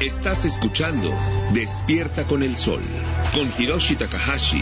Estás escuchando Despierta con el Sol, con Hiroshi Takahashi.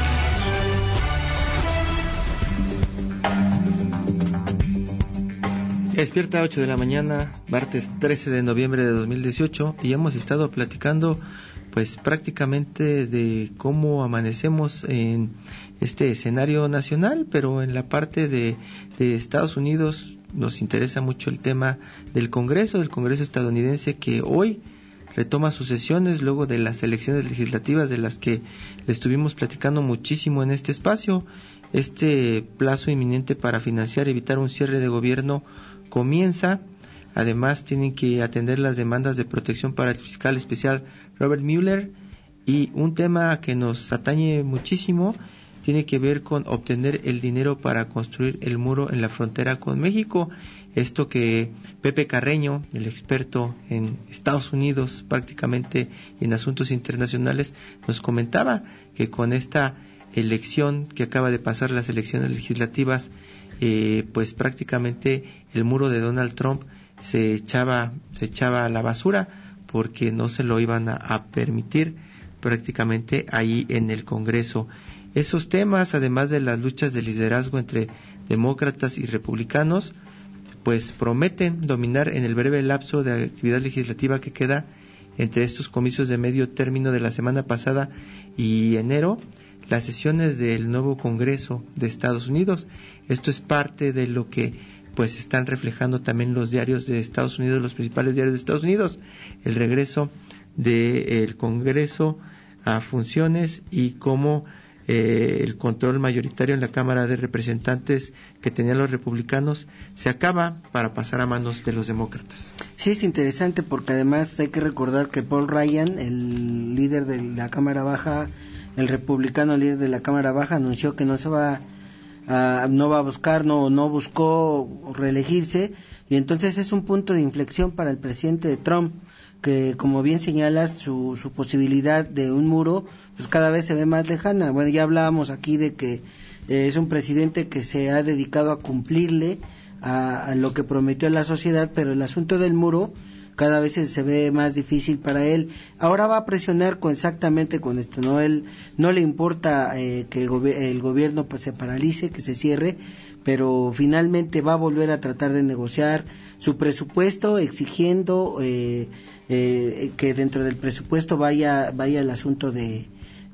Despierta 8 de la mañana, martes 13 de noviembre de 2018, y hemos estado platicando pues prácticamente de cómo amanecemos en este escenario nacional, pero en la parte de Estados Unidos nos interesa mucho el tema del Congreso estadounidense, que hoy retoma sus sesiones luego de las elecciones legislativas de las que le estuvimos platicando muchísimo en este espacio. Este plazo inminente para financiar y evitar un cierre de gobierno comienza. Además, tienen que atender las demandas de protección para el fiscal especial Robert Mueller, y un tema que nos atañe muchísimo tiene que ver con obtener el dinero para construir el muro en la frontera con México. Esto que Pepe Carreño, el experto en Estados Unidos prácticamente en asuntos internacionales, nos comentaba que con esta elección que acaba de pasar, las elecciones legislativas, pues prácticamente el muro de Donald Trump se echaba a la basura, porque no se lo iban a permitir prácticamente ahí en el Congreso. Esos temas, además de las luchas de liderazgo entre demócratas y republicanos, pues prometen dominar en el breve lapso de actividad legislativa que queda entre estos comicios de medio término de la semana pasada y enero, las sesiones del nuevo Congreso de Estados Unidos. Esto es parte de lo que pues están reflejando también los diarios de Estados Unidos, los principales diarios de Estados Unidos, el regreso del Congreso a funciones y cómo el control mayoritario en la Cámara de Representantes que tenían los republicanos se acaba para pasar a manos de los demócratas. Sí, es interesante porque además hay que recordar que Paul Ryan, el líder de la Cámara Baja, el republicano líder de la Cámara Baja, anunció que no buscó reelegirse, y entonces es un punto de inflexión para el presidente de Trump, que como bien señalas, su posibilidad de un muro pues cada vez se ve más lejana. Bueno, ya hablábamos aquí de que es un presidente que se ha dedicado a cumplirle a lo que prometió a la sociedad, pero el asunto del muro cada vez se ve más difícil para él. Ahora va a presionar exactamente con esto, ¿no? Él no le importa que el gobierno pues se paralice, que se cierre, pero finalmente va a volver a tratar de negociar su presupuesto, exigiendo que dentro del presupuesto vaya el asunto de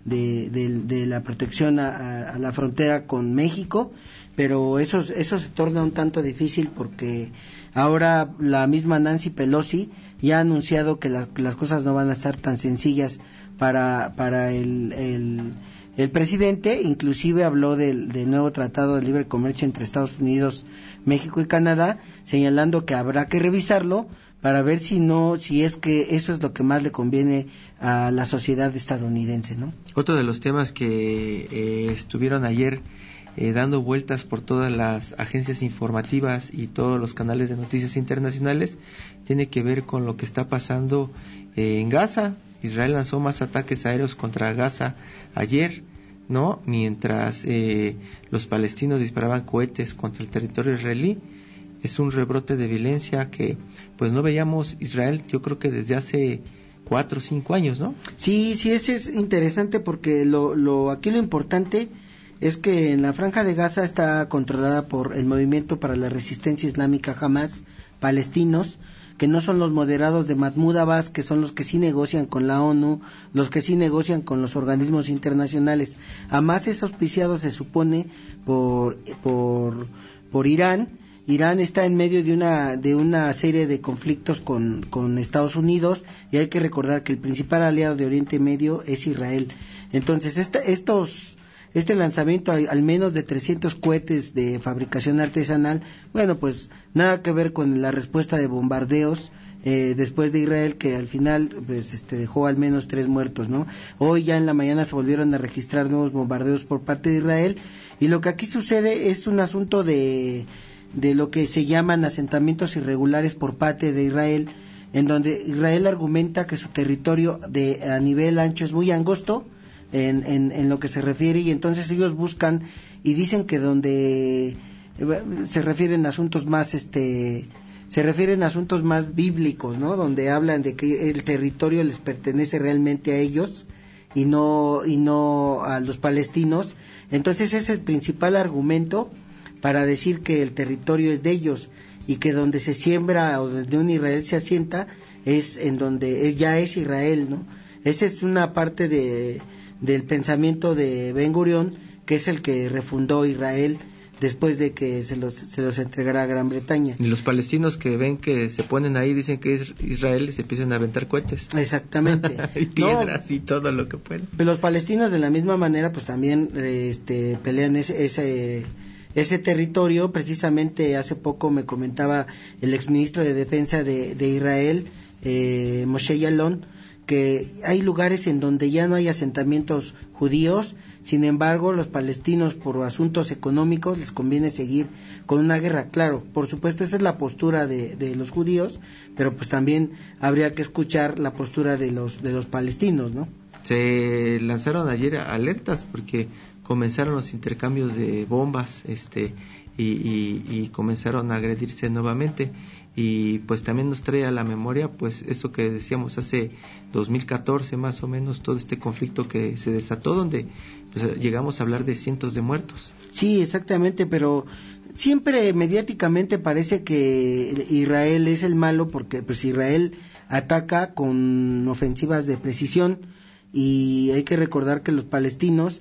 la protección a la frontera con México, pero eso se torna un tanto difícil porque ahora la misma Nancy Pelosi ya ha anunciado que las cosas no van a estar tan sencillas para el presidente. Inclusive habló del nuevo tratado de libre comercio entre Estados Unidos, México y Canadá, señalando que habrá que revisarlo para ver si es que eso es lo que más le conviene a la sociedad estadounidense, ¿no? Otro de los temas que estuvieron ayer dando vueltas por todas las agencias informativas y todos los canales de noticias internacionales tiene que ver con lo que está pasando en Gaza. Israel lanzó más ataques aéreos contra Gaza ayer, ¿no? Mientras los palestinos disparaban cohetes contra el territorio israelí. Es un rebrote de violencia que pues no veíamos Israel, yo creo que desde hace 4 o 5 años, ¿no? Sí, ese es interesante porque aquí lo importante es que en la Franja de Gaza está controlada por el Movimiento para la Resistencia Islámica Hamas, palestinos, que no son los moderados de Mahmoud Abbas, que son los que sí negocian con la ONU, los que sí negocian con los organismos internacionales. Hamas es auspiciado, se supone, por Irán. Irán está en medio de una serie de conflictos con Estados Unidos, y hay que recordar que el principal aliado de Oriente Medio es Israel. Entonces, este lanzamiento al menos de 300 cohetes de fabricación artesanal, bueno, pues nada que ver con la respuesta de bombardeos después de Israel, que al final pues dejó al menos 3 muertos, ¿no? Hoy ya en la mañana se volvieron a registrar nuevos bombardeos por parte de Israel, y lo que aquí sucede es un asunto de lo que se llaman asentamientos irregulares por parte de Israel, en donde Israel argumenta que su territorio a nivel ancho es muy angosto en lo que se refiere, y entonces ellos buscan y dicen que donde se refieren a asuntos más se refieren a asuntos más bíblicos, ¿no? Donde hablan de que el territorio les pertenece realmente a ellos y no a los palestinos. Entonces es el principal argumento para decir que el territorio es de ellos y que donde se siembra o donde un Israel se asienta es en donde ya es Israel, ¿no? Esa es una parte del pensamiento de Ben Gurión, que es el que refundó Israel después de que se los entregara a Gran Bretaña. Y los palestinos que ven que se ponen ahí, dicen que es Israel, y se empiezan a aventar cohetes. Exactamente. Y piedras y todo lo que pueden. Los palestinos de la misma manera pues también pelean ese territorio. Precisamente hace poco me comentaba el exministro de Defensa de Israel, Moshe Yalon, que hay lugares en donde ya no hay asentamientos judíos. Sin embargo, los palestinos, por asuntos económicos, les conviene seguir con una guerra. Claro, por supuesto, esa es la postura de los judíos, pero pues también habría que escuchar la postura de los palestinos, ¿no? Se lanzaron ayer alertas porque comenzaron los intercambios de bombas, y comenzaron a agredirse nuevamente. Y pues también nos trae a la memoria pues eso que decíamos hace 2014 más o menos, todo este conflicto que se desató, donde pues llegamos a hablar de cientos de muertos. Sí, exactamente, pero siempre mediáticamente parece que Israel es el malo, porque pues Israel ataca con ofensivas de precisión, y hay que recordar que los palestinos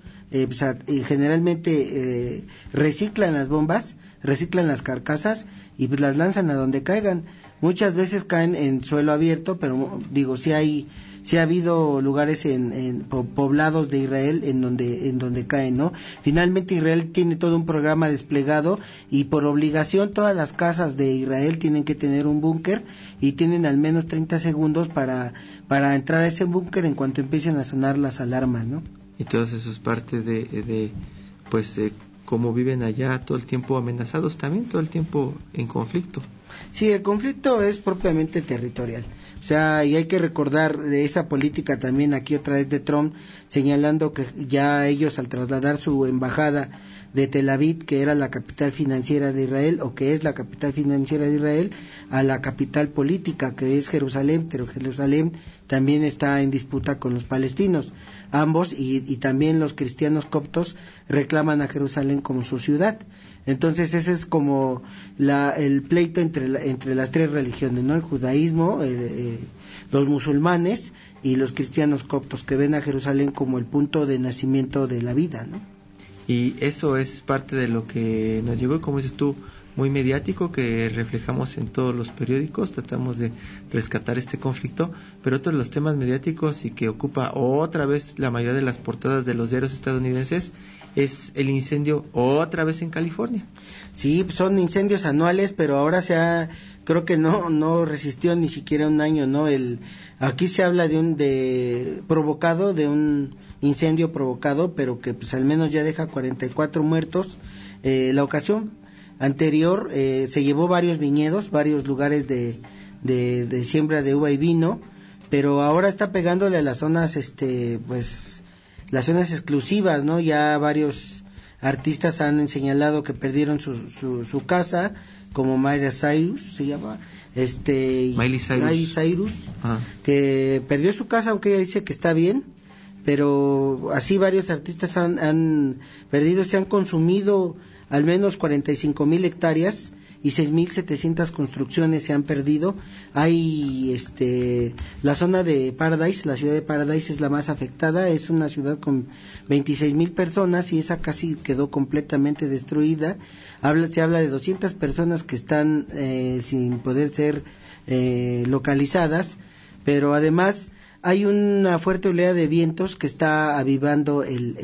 generalmente reciclan las bombas, reciclan las carcasas y pues las lanzan a donde caigan. Muchas veces caen en suelo abierto, pero digo, sí ha habido lugares en poblados de Israel en donde caen, ¿no? Finalmente Israel tiene todo un programa desplegado, y por obligación todas las casas de Israel tienen que tener un búnker, y tienen al menos 30 segundos para entrar a ese búnker en cuanto empiecen a sonar las alarmas, ¿no? Y todo eso es parte de cómo viven allá, todo el tiempo amenazados, también todo el tiempo en conflicto. Sí, el conflicto es propiamente territorial. O sea, y hay que recordar de esa política también aquí otra vez de Trump, señalando que ya ellos, al trasladar su embajada de Tel Aviv, que era la capital financiera de Israel, o que es la capital financiera de Israel, a la capital política, que es Jerusalén, pero Jerusalén también está en disputa con los palestinos. Ambos, y también los cristianos coptos, reclaman a Jerusalén como su ciudad. Entonces ese es como el pleito entre las tres religiones, ¿no? El judaísmo, los musulmanes y los cristianos coptos, que ven a Jerusalén como el punto de nacimiento de la vida, ¿no? Y eso es parte de lo que nos llegó, como dices tú, muy mediático, que reflejamos en todos los periódicos, tratamos de rescatar este conflicto, pero otro de los temas mediáticos y que ocupa otra vez la mayoría de las portadas de los diarios estadounidenses es el incendio otra vez en California. Sí, son incendios anuales, pero ahora creo que no resistió ni siquiera un año, ¿no? Aquí se habla de un incendio provocado, pero que pues al menos ya deja 44 muertos. La ocasión anterior se llevó varios viñedos, varios lugares de siembra de uva y vino, pero ahora está pegándole a las zonas las zonas exclusivas, ¿no? Ya varios artistas han señalado que perdieron su casa, como Miley Cyrus se llama, Miley Cyrus, que perdió su casa, aunque ella dice que está bien, pero así varios artistas han perdido, se han consumido al menos 45,000 hectáreas y 6,700 construcciones se han perdido. Hay la zona de Paradise, la ciudad de Paradise es la más afectada, es una ciudad con 26,000 personas y esa casi quedó completamente destruida. Se habla de 200 personas que están sin poder ser localizadas, pero además hay una fuerte oleada de vientos que está avivando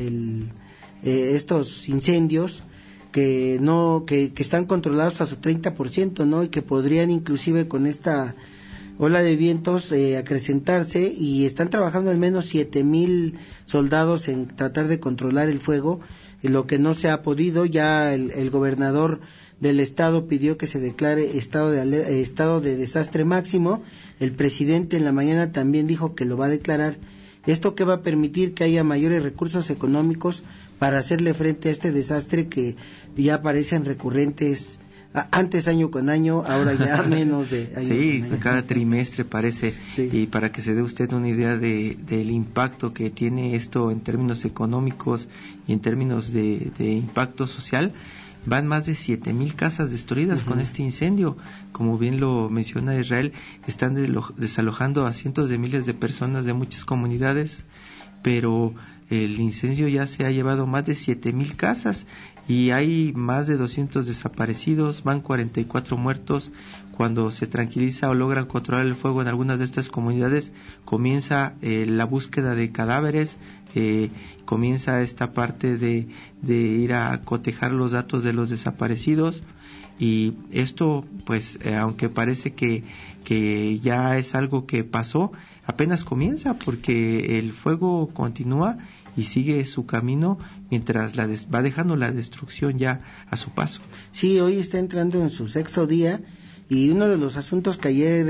estos incendios, que están controlados a su 30%, ¿no? Y que podrían inclusive con esta ola de vientos acrecentarse, y están trabajando al menos 7,000 soldados en tratar de controlar el fuego, lo que no se ha podido. Ya el gobernador del estado pidió que se declare estado de desastre máximo. El presidente en la mañana también dijo que lo va a declarar. Esto que va a permitir que haya mayores recursos económicos para hacerle frente a este desastre que ya parecen recurrentes antes año con año, ahora ya menos de año sí, con año. cada trimestre parece, sí. Y para que se dé usted una idea del impacto que tiene esto en términos económicos y en términos de impacto social, van más de 7,000 casas destruidas con este incendio. Como bien lo menciona Israel, están desalojando a cientos de miles de personas de muchas comunidades, pero el incendio ya se ha llevado más de 7,000 casas y hay más de 200 desaparecidos, van 44 muertos. Cuando se tranquiliza o logran controlar el fuego en algunas de estas comunidades, comienza la búsqueda de cadáveres, comienza esta parte de ir a cotejar los datos de los desaparecidos, y esto pues aunque parece que ya es algo que pasó, apenas comienza, porque el fuego continúa y sigue su camino mientras va dejando la destrucción ya a su paso. Sí, hoy está entrando en su 6º día, y uno de los asuntos que ayer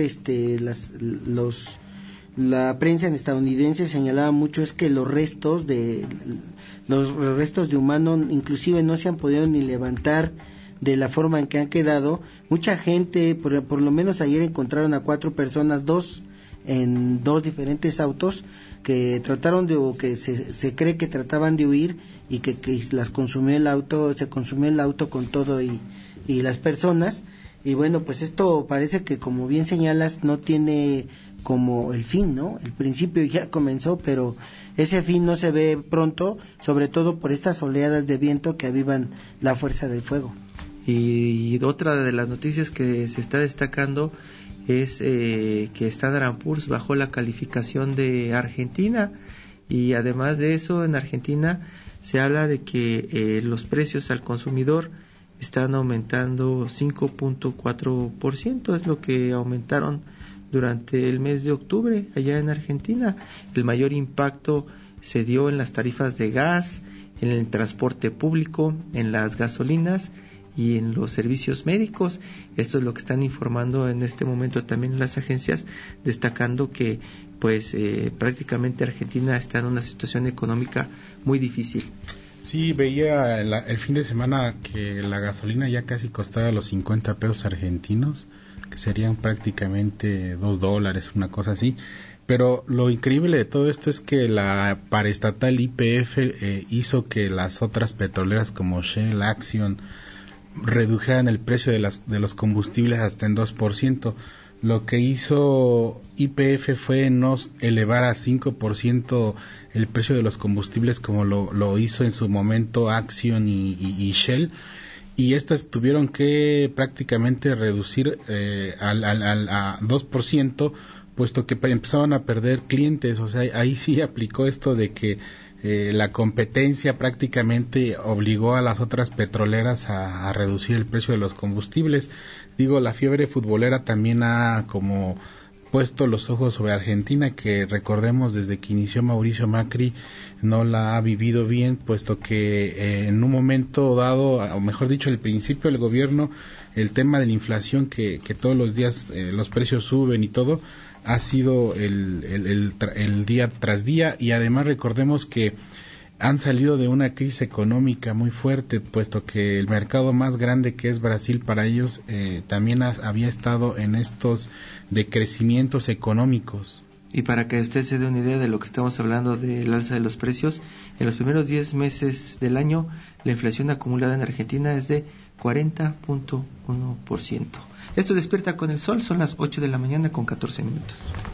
la prensa estadounidense señalaba mucho es que los restos de humano inclusive no se han podido ni levantar de la forma en que han quedado. Mucha gente, por lo menos ayer encontraron a 4 personas, 2 en 2 diferentes autos, que trataron o que se cree que trataban de huir, y que las consumió el auto, se consumió el auto con todo y las personas. Y bueno, pues esto parece que, como bien señalas, no tiene como el fin, ¿no? El principio ya comenzó, pero ese fin no se ve pronto, sobre todo por estas oleadas de viento que avivan la fuerza del fuego. Y otra de las noticias que se está destacando es que Standard & Poor's bajó la calificación de Argentina, y además de eso, en Argentina se habla de que los precios al consumidor están aumentando 5.4%, es lo que aumentaron durante el mes de octubre allá en Argentina. El mayor impacto se dio en las tarifas de gas, en el transporte público, en las gasolinas y en los servicios médicos. Esto es lo que están informando en este momento también las agencias, destacando que pues prácticamente Argentina está en una situación económica muy difícil. Sí, veía el fin de semana que la gasolina ya casi costaba los 50 pesos argentinos, que serían prácticamente $2, una cosa así. Pero lo increíble de todo esto es que la paraestatal YPF hizo que las otras petroleras como Shell, Axion, redujeran el precio de los combustibles hasta en 2%. Lo que hizo YPF fue no elevar a 5% el precio de los combustibles como lo hizo en su momento Axion y Shell, y estas tuvieron que prácticamente reducir a 2%, puesto que empezaron a perder clientes. O sea, ahí sí aplicó esto de que la competencia prácticamente obligó a las otras petroleras a reducir el precio de los combustibles. Digo, la fiebre futbolera también ha como puesto los ojos sobre Argentina, que recordemos desde que inició Mauricio Macri no la ha vivido bien, puesto que en un momento dado, o mejor dicho, al principio del gobierno, el tema de la inflación, que todos los días los precios suben y todo, ha sido el día tras día. Y además recordemos que han salido de una crisis económica muy fuerte, puesto que el mercado más grande, que es Brasil, para ellos también había estado en estos decrecimientos económicos. Y para que usted se dé una idea de lo que estamos hablando del alza de los precios, en los primeros 10 meses del año, la inflación acumulada en Argentina es de 40.1%. Esto Despierta con el Sol, son las 8 de la mañana con 14 minutos.